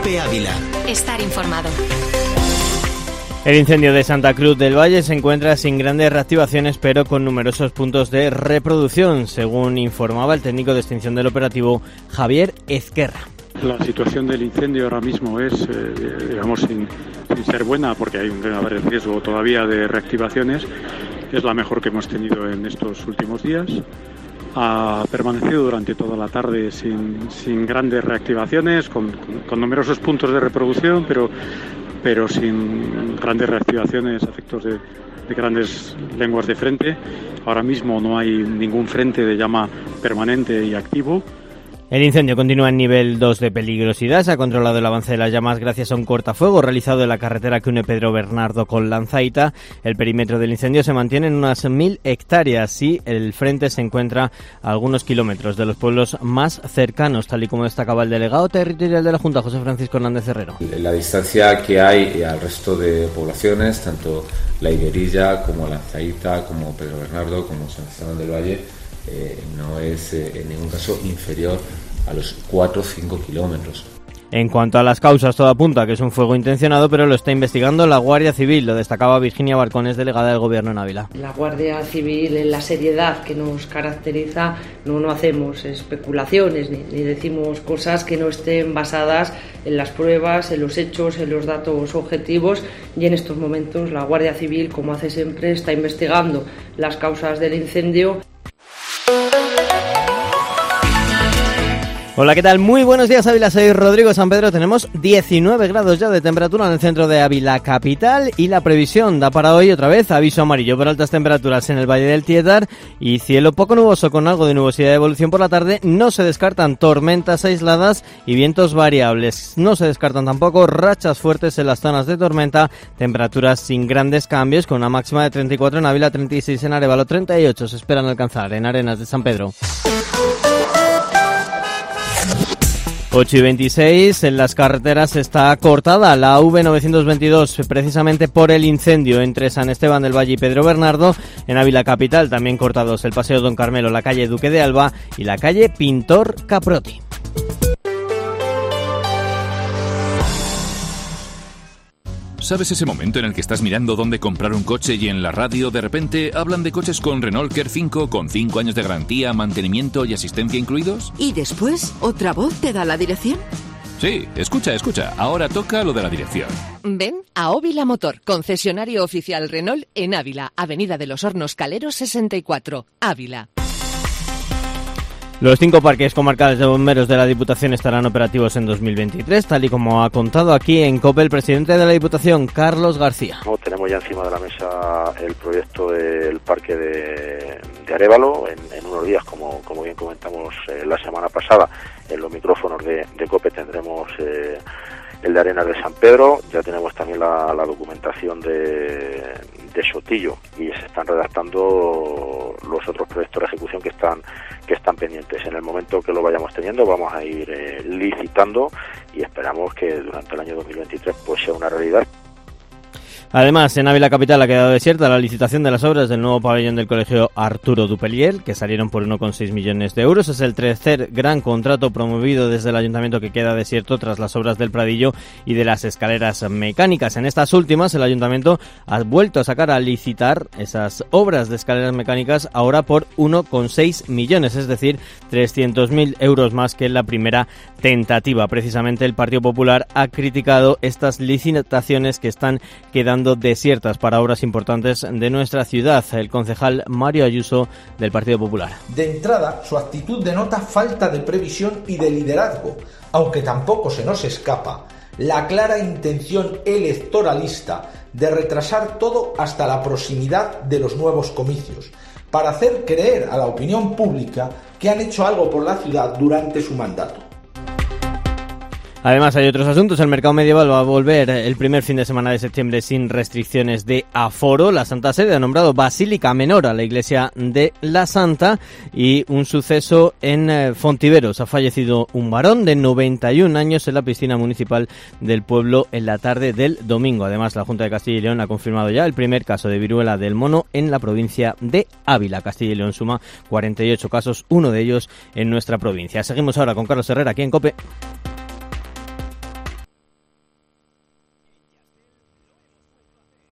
COPE Ávila. Estar informado. El incendio de Santa Cruz del Valle se encuentra sin grandes reactivaciones, pero con numerosos puntos de reproducción, según informaba el técnico de extinción del operativo, Javier Ezquerra. La situación del incendio ahora mismo es, sin ser buena, porque hay un grave riesgo todavía de reactivaciones, es la mejor que hemos tenido en estos últimos días. Ha permanecido durante toda la tarde sin grandes reactivaciones, con numerosos puntos de reproducción, pero sin grandes reactivaciones a efectos de grandes lenguas de frente. Ahora mismo no hay ningún frente de llama permanente y activo. El incendio continúa en nivel 2 de peligrosidad. Se ha controlado el avance de las llamas gracias a un cortafuego realizado en la carretera que une Pedro Bernardo con Lanzaita. El perímetro del incendio se mantiene en unas 1.000 hectáreas y el frente se encuentra a algunos kilómetros de los pueblos más cercanos, tal y como destacaba el delegado territorial de la Junta, José Francisco Hernández Herrero. La distancia que hay al resto de poblaciones, tanto La Higuerilla como Lanzaita, como Pedro Bernardo, como San Esteban del Valle, no es en ningún caso inferior a los 4 o 5 kilómetros. En cuanto a las causas, todo apunta que es un fuego intencionado, pero lo está investigando la Guardia Civil, lo destacaba Virginia Barcones, delegada del Gobierno en Ávila. La Guardia Civil, en la seriedad que nos caracteriza, no hacemos especulaciones ni decimos cosas que no estén basadas en las pruebas, en los hechos, en los datos objetivos, y en estos momentos la Guardia Civil, como hace siempre, está investigando las causas del incendio. Hola, ¿qué tal? Muy buenos días, Ávila. Soy Rodrigo San Pedro. Tenemos 19 grados ya de temperatura en el centro de Ávila capital y la previsión da para hoy otra vez aviso amarillo por altas temperaturas en el Valle del Tiedar y cielo poco nuboso con algo de nubosidad de evolución por la tarde. No se descartan tormentas aisladas y vientos variables. No se descartan tampoco rachas fuertes en las zonas de tormenta. Temperaturas sin grandes cambios con una máxima de 34 en Ávila, 36 en Arévalo, 38 se esperan alcanzar en Arenas de San Pedro. 8:26, en las carreteras está cortada la V922 precisamente por el incendio entre San Esteban del Valle y Pedro Bernardo. En Ávila capital también cortados el Paseo Don Carmelo, la calle Duque de Alba y la calle Pintor Caproti. ¿Sabes ese momento en el que estás mirando dónde comprar un coche y en la radio de repente hablan de coches con Renault Care 5 con 5 años de garantía, mantenimiento y asistencia incluidos? ¿Y después otra voz te da la dirección? Sí, escucha, ahora toca lo de la dirección. Ven a Óvila Motor, concesionario oficial Renault en Ávila, Avenida de los Hornos Caleros 64, Ávila. Los 5 parques comarcales de bomberos de la Diputación estarán operativos en 2023, tal y como ha contado aquí en COPE el presidente de la Diputación, Carlos García. Tenemos ya encima de la mesa el proyecto del parque de Arévalo. En unos días, como bien comentamos la semana pasada, en los micrófonos de COPE tendremos el de Arenas de San Pedro. Ya tenemos también la documentación de Sotillo y se están redactando los otros proyectos de ejecución que están pendientes. En el momento que lo vayamos teniendo vamos a ir licitando y esperamos que durante el año 2023 pues sea una realidad. Además, en Ávila capital ha quedado desierta la licitación de las obras del nuevo pabellón del Colegio Arturo Dupelier, que salieron por 1,6 millones de euros. Es el tercer gran contrato promovido desde el ayuntamiento que queda desierto tras las obras del Pradillo y de las escaleras mecánicas. En estas últimas, el ayuntamiento ha vuelto a sacar a licitar esas obras de escaleras mecánicas ahora por 1,6 millones, es decir, 300.000 euros más que en la primera tentativa. Precisamente el Partido Popular ha criticado estas licitaciones que están quedando desiertas para obras importantes de nuestra ciudad. El concejal Mario Ayuso del Partido Popular. De entrada, su actitud denota falta de previsión y de liderazgo, aunque tampoco se nos escapa la clara intención electoralista de retrasar todo hasta la proximidad de los nuevos comicios, para hacer creer a la opinión pública que han hecho algo por la ciudad durante su mandato. Además, hay otros asuntos. El mercado medieval va a volver el primer fin de semana de septiembre sin restricciones de aforo. La Santa Sede ha nombrado Basílica Menor a la Iglesia de la Santa. Y un suceso en Fontiveros. Ha fallecido un varón de 91 años en la piscina municipal del pueblo en la tarde del domingo. Además, la Junta de Castilla y León ha confirmado ya el primer caso de viruela del mono en la provincia de Ávila. Castilla y León suma 48 casos, uno de ellos en nuestra provincia. Seguimos ahora con Carlos Herrera aquí en COPE.